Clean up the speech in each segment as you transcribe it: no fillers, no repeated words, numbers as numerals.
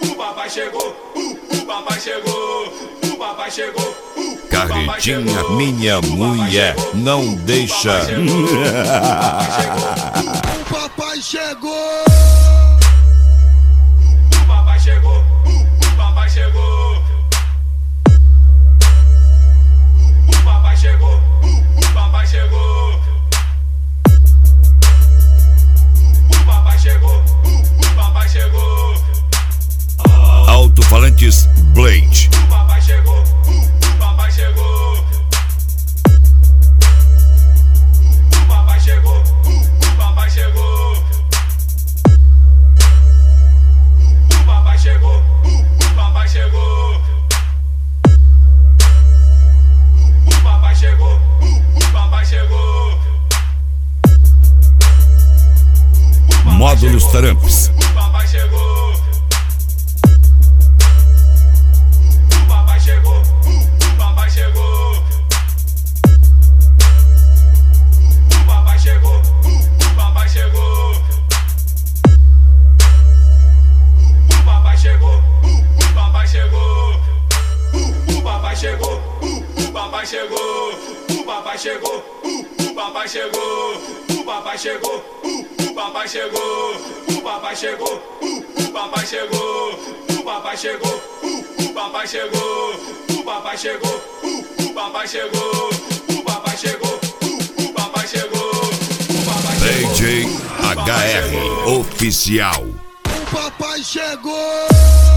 o papai chegou, o papai chegou, o papai chegou. Carretinha, minha mulher, não deixa. O papai chegou. O papai chegou, o papai chegou. O papai chegou, o papai chegou. O papai chegou, o papai chegou. Alto-falantes Blade. O papai chegou, o papai chegou. O papai chegou, o papai chegou. O papai chegou, o papai chegou. O papai chegou, o papai chegou. Módulos Tramps. O papai chegou. O papai chegou, o papai chegou. O papai chegou, o papai chegou. O papai chegou, o papai chegou. O papai chegou, o papai chegou. O papai chegou, o papai chegou. O papai chegou, o papai chegou. O papai chegou, o papai chegou. O papai chegou, o papai chegou. O papai chegou, o papai chegou. O papai chegou, o papai chegou. DJ HR Oficial. O papai chegou.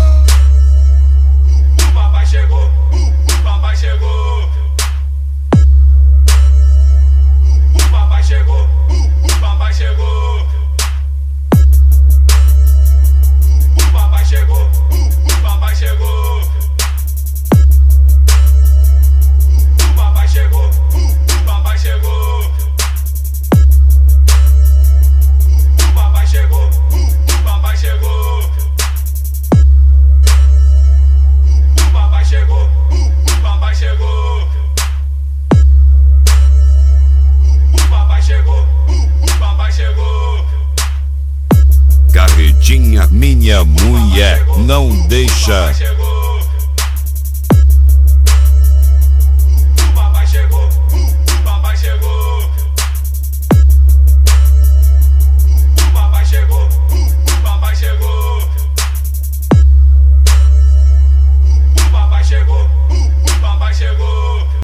O papai chegou, o papai chegou. O papai chegou, o papai chegou. O papai chegou, o papai chegou. O papai chegou, o papai chegou. O papai chegou, o papai chegou. O papai chegou, o papai chegou. O papai chegou, o papai chegou. Carretinha, minha mulher, não deixa.